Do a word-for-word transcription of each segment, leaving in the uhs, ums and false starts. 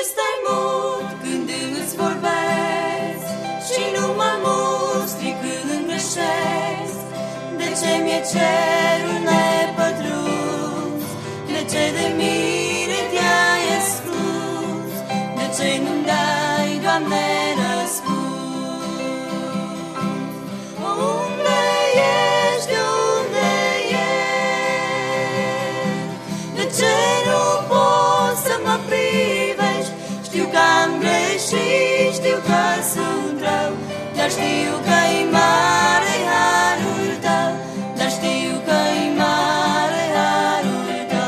stai mut când îți vorbesc și nu mă mustri când greșesc? De ce mi-e cerul nepătruns? De ce de mine te-ai ascuns? De ce nu-mi dai, Doamne, răspuns? Unde ești, unde ești? De ce nu poți să mă privești? Știu că am greșit, știu că sunt rău, dar știu că-i mare harul tău, dar știu că-i mare harul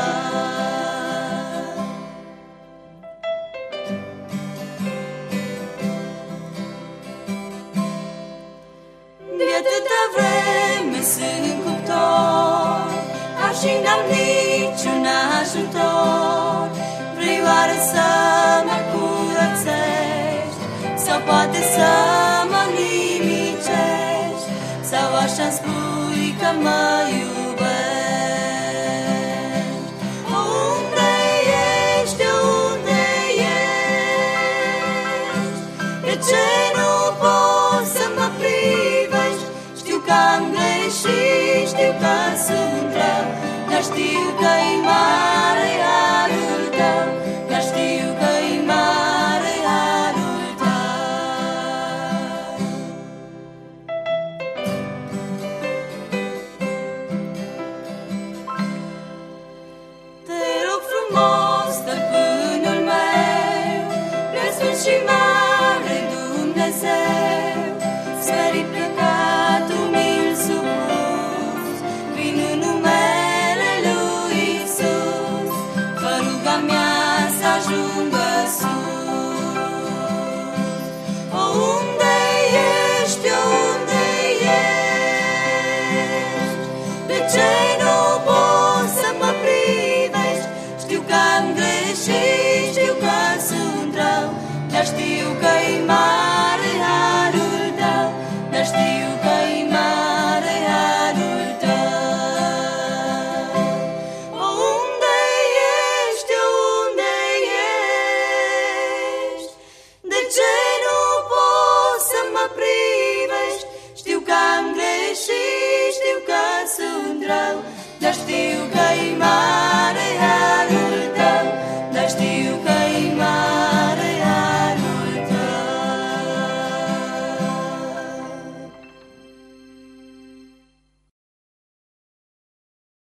tău. De atâta vreme sunt cuptor, dar și n-am niciun ajutor. Vrei oare să mă curățești, sau poate să mă nimicești, sau așa spui că mă iubești? Unde ești, unde ești? De ce nu poți să mă privești? Știu că am greșit, știu că sunt rău, dar știu că-i mai